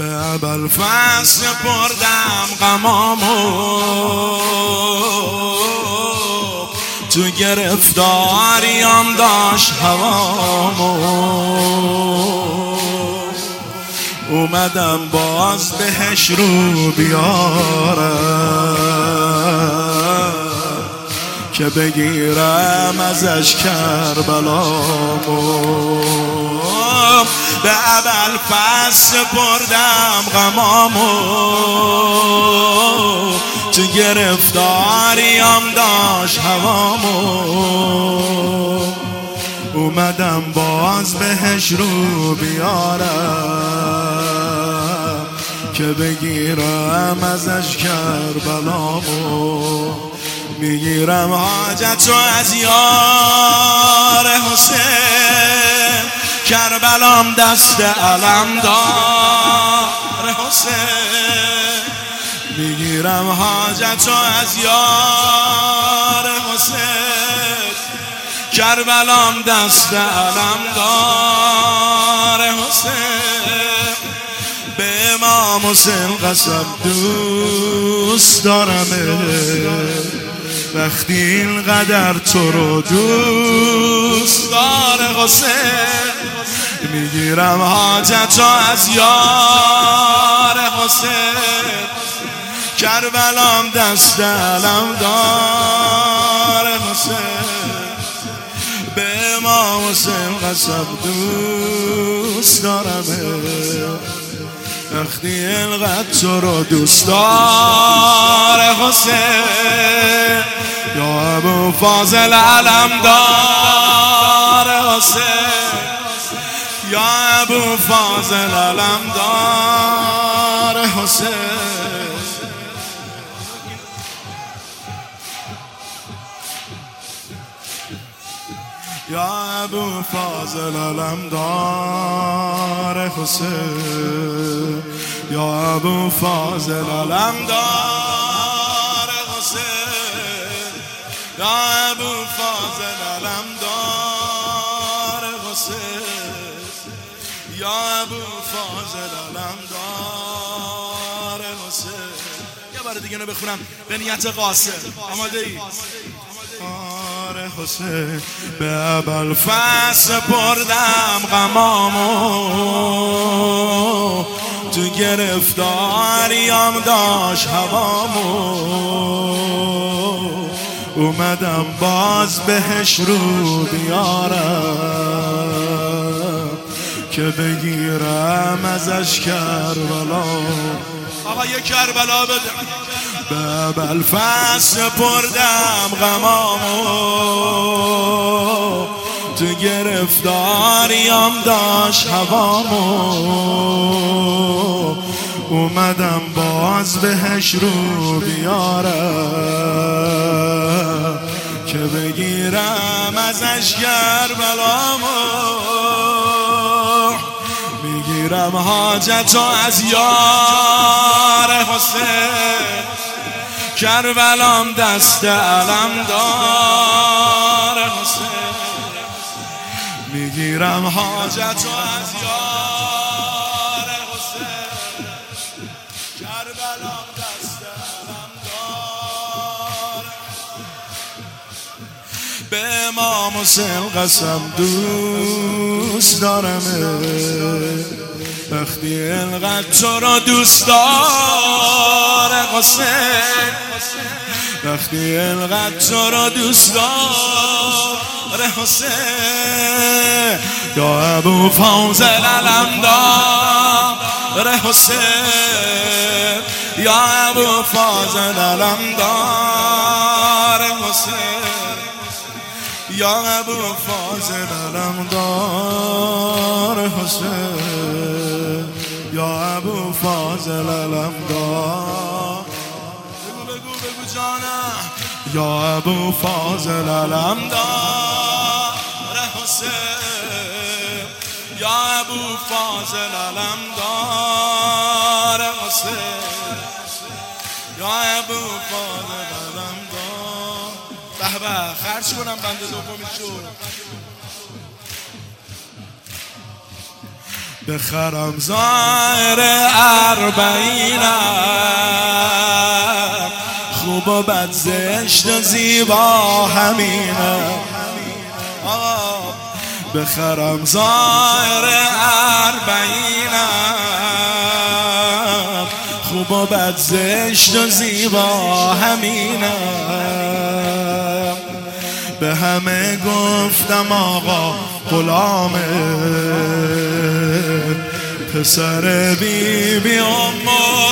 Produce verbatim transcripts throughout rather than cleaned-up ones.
به ابوالفضل بردم غمامو، تو گرفتاریم داشت هوامو، اومدم باز بهش رو بیارم که بگیرم ازش کربلامو. به ابوالفضل بردم غمامو، تو گرفتاریم داشت هوامو، اومدم باز بهش رو بیارم که بگیرم ازش کربلامو. میگیرم حاجتو از یار حسین، کربلام دست علم دار حسین. میگیرم حاجتو از یار حسین، کربلام دست علم دار حسین. به امام حسین قسم دوست دارمه، وقتی اینقدر تو رو دوست داره حسین. میگیرم حاجتو از یار حسین، کربلام دست علم دار حسین. به امام حسین قسم دوست دارمه، وقتی اینقدر تو رو دوست داره حسین. یا ابوالفضل علم دار حسین، یا ابوالفضل علم دار حسین. یا ابوالفضل علم دار حسین، یا ابوالفضل علم دار حسین، یا ابوالفضل علم دار حسین، یا ابوالفضل علم دار حسین. یه بار دیگه اینو بخونم به نیت قاصد. آماده ای؟ حسین. به ابوالفضل بردم غمامو، تو گرفتاریم داشت هوامو، اومدم باز بهش رو بیارم که بگیرم ازش کربلا. آقا یه کربلا بده. به ابوالفضل بردم غمامو، تو گرفتاریم داشت هوامو، اومدم باز بهش رو بیارم که بگیرم ازش کربلامو. میگیرم حاجتو از یار حسین، کربلام دست علم دار حسین. میگیرم حاجتو از یار حسین، کربلام دست علم دار. به امام حسین قسم دوست دارمه، وقتی اینقدر تو را دوست داره حسین، وقتی اینقدر تو را دوست داره حسین. یا ابوالفضل علم داره حسین، یا ابوالفضل علم داره حسین، یا ابوالفضل علم داره حسین، یا ابوالفضل علم دار. بگو بگو بگو جانم. یا ابوالفضل علم دار حسین، یا ابوالفضل علم دار حسین، یا ابوالفضل علم دار. به به خرج کنم بنده دومی شد. بخرم ظاهر اربعینم، خوب و بد زشت و زیبا همینم. بخرم ظاهر اربعینم، خوب و بد زشت و زیبا همینم. به همه گفتم آقا غلامه، پسر بی بی ام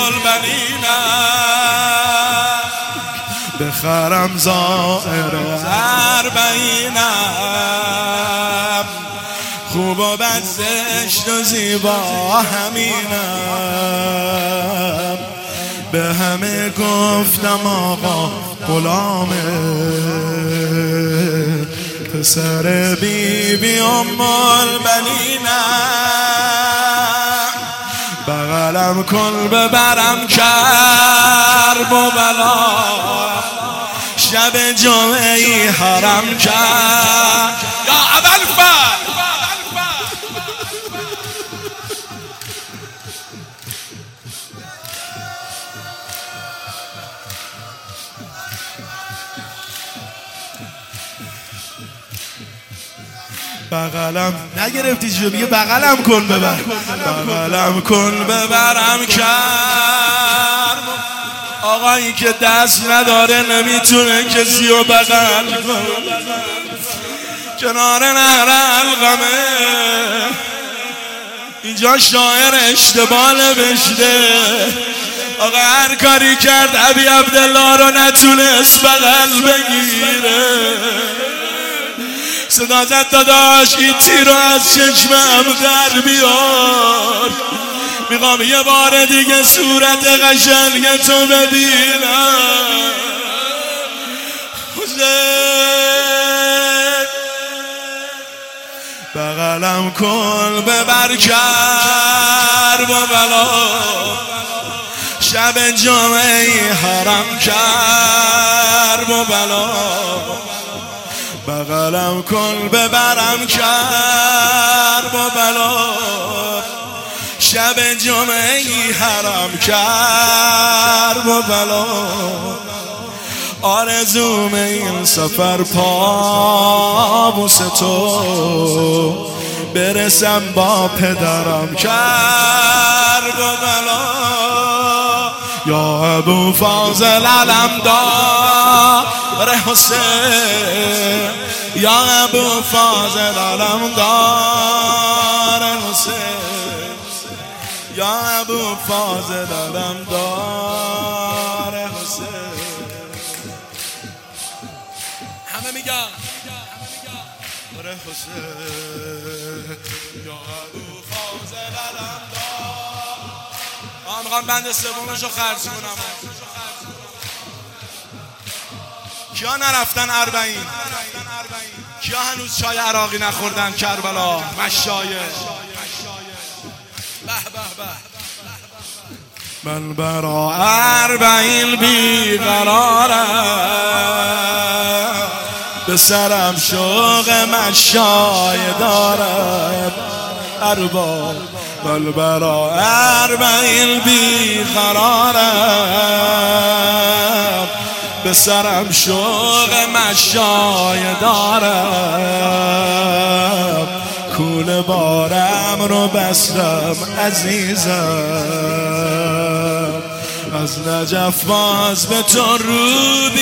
البنینم. بخرم ظاهر اربعینم، خوب و بد زشت و زیبا همینم. به همه گفتم آقا غلامه، پسر بی بی ام البنینم. بغلم کن ببرم کرب و بلا، شب جمعه ای حرم کرد یا ابوالفضل. بغلم نگرفتی جو، میگه بغلم کن ببر، بغلم کن ببرم کرب. آقایی که دست نداره نمیتونه کسی رو بغل کن، کنار نهر القمه. اینجا شاعر اشتباه نوشته، آقا هر کاری کرد ابی عبدالله رو نتونست بغل بگیره. صدا زد داداش این تیر رو از چشمم در بیار، میخوام یه بار دیگه صورت قشنگ تو ببینم. حسین بغلم کن ببر کرب و بلا، شب جمعه حرم کرب و بلا. بغلم کن ببرم کرب و بلا، شب جمعه حرم کرب و بلا. آرزوم این سفر پابوس تو، برسم با پدرم کرب و بلا. یا ابو فاضل علمدار حسین، یا ابو فاضل علمدار حسین، یا ابو فاضل علمدار حسین. همه میگن داره حسین، یا ابو فاضل علمدار. آه میخوام بند سومشو خرج کنم. کیا نرفتن اربعین؟ کیا هنوز چای عراقی نخوردن کربلا؟ مشایخ به به به. من برا اربعین بیقرارم، به سرم شوق مشای دارم ارباب. من برا اربعین بیقرارم، به سرم شوق مشای دارم. کول بارم رو بستم عزیزم، از نجف باز به تو رو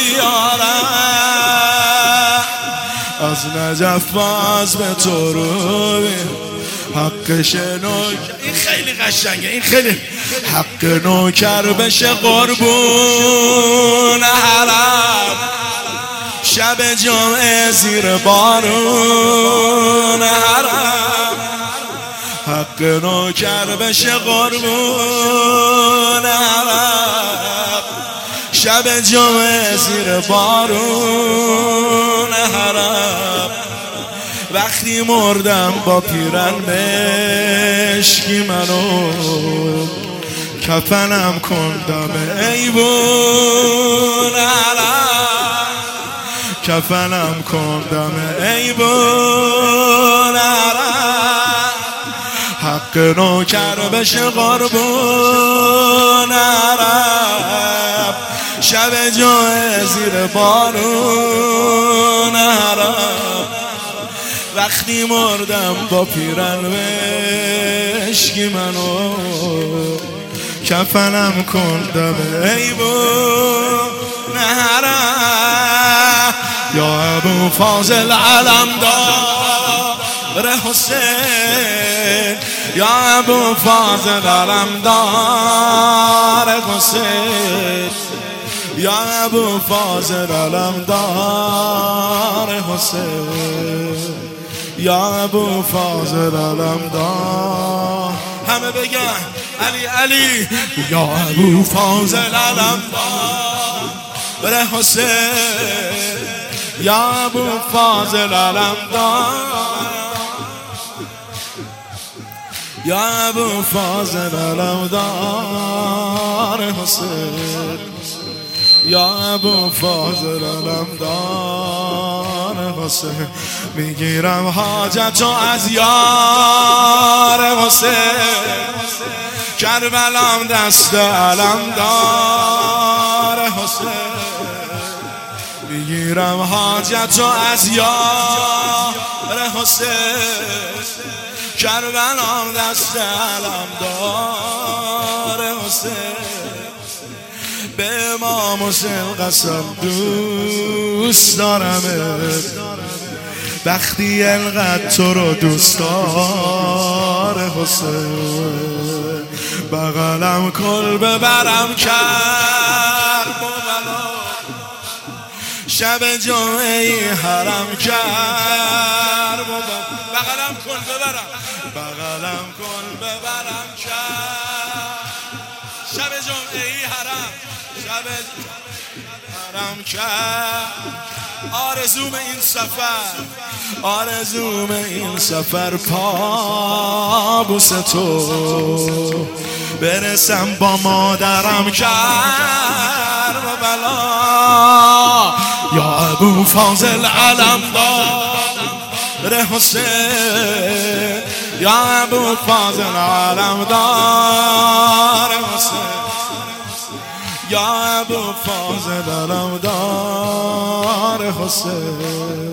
بیارم، از نجف باز به تو رو بیارم. حق شنوک این خیلی قشنگه، این خیلی حق نوکر بشه قربون حرم، شب جمعه زیر بارون حرم. حق نوکر بشه قربون حرم، شب جمعه زیر بارون حرم. وقتی مردم با پیرن مشکی منو، کفنم کن دم ایوون حرم، کفنم کن دم ایوون حرم. حق که نوکر بشه قربون عرب، شب جای زیر بارون عرب. وقتی مردم با پیرن بشکی منو، کفنم کن دم ایبون عرب. یا ابو فاضل علمدار حسین، یا ابو فاضل علمدار حسین، یا ابو فاضل علمدار حسین، یا ابو فاضل علمدار. همه بگن علی علی. یا ابو فاضل علمدار حسین، یا ابو فاضل علمدار، یا ابو فاضل علمدار حسین، یا ابو فاضل علمدار حسین. میگیرم حاجتو از یار حسین، کربلام دست علمدار حسین. میگیرم حاجتو از یار حسین، کربلام دست علمدار حسین. به امام حسین قسم دوست دارمت، وقتی انقدر تو رو دوست داره حسین. بغلم کل ببرم کرد بابلا، شب جمعه حرم کرد بابا. بغلم کل ببرم، بغلم کل ببرم کرد، شب جمعه حرم، شب حرم کرد. آرزوم این سفر، آرزوم این سفر پابوس تو، برسم با مادرم کرد و بلا. یا ابو فاضل علمدار حسین، یا ابو فاضل علمدار حسین، یا ابو فاضل علمدار حسین.